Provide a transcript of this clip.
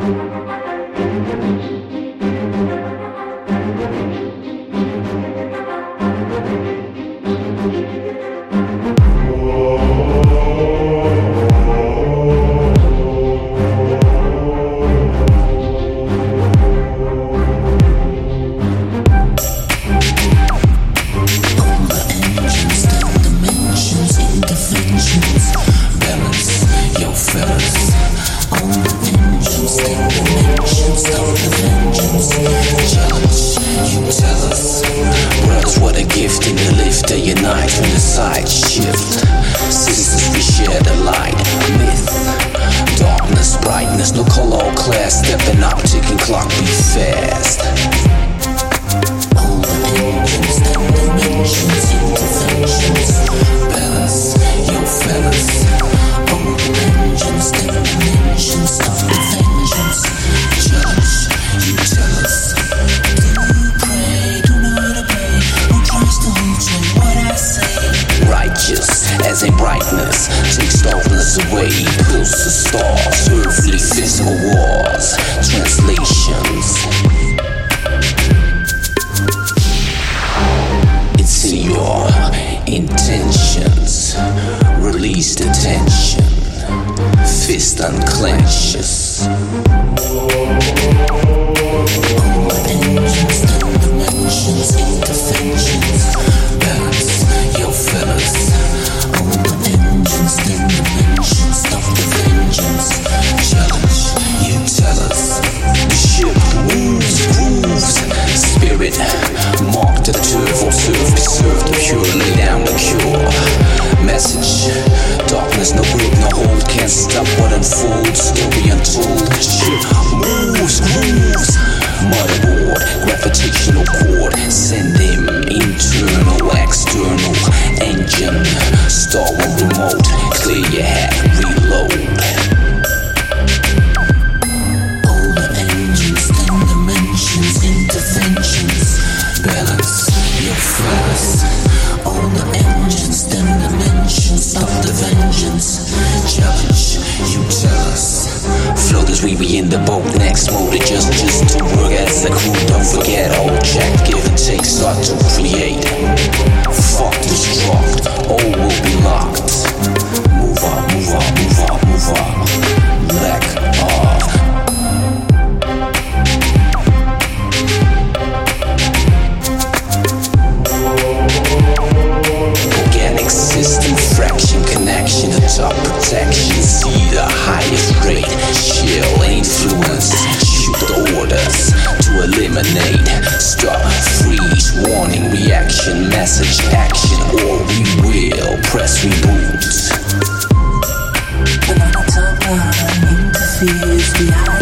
Day and night from the side shift. Sisters, we share the light. Myth, darkness, brightness, no color or class. Stepping up, ticking clock, be fast. All the engines, then dimensions, interventions. Balance, yo fellas. All the engines, then dimensions, stop the vengeance. Judge, you tell us. Do you pray, do not obey, who tries to hold you? Righteous as in brightness, takes darkness away, pulls the stars, earthly physical wars, translations. It's in your intentions, release the tension, fist unclenches. All the engines, then dimensions, interventions, balance. Yo fellas, all the engines, then dimensions, stop the vengeance. Challenge, you tell us. The ship moves, grooves, spirit, mark the turf, observe, preserve the pure, lay down the cure. Message, darkness, no grip, no hold, can't stop what unfolds, story untold. Ship moves, grooves, motherboard, gravitational cord, send him internal, external. Engine, star on remote, clear your hat, reload. All the engines, then dimensions, interventions, balance, your fellas. All the engines, then dimensions, stop the vengeance. Challenge, you tell us. Floaters, we be in the boat, next mode, just to work as a crew. Don't forget, hold check, give and take, start to create. Fuck destruct, all will be locked. Move up, move up, move up, move up. Black off. Organic system, fraction, connection, the top protection. See the highest rate, chill, influence. Shoot the orders to eliminate. Stop, freeze, warning, reaction, message, action, or we will press reboot. Another top line interferes, we hide.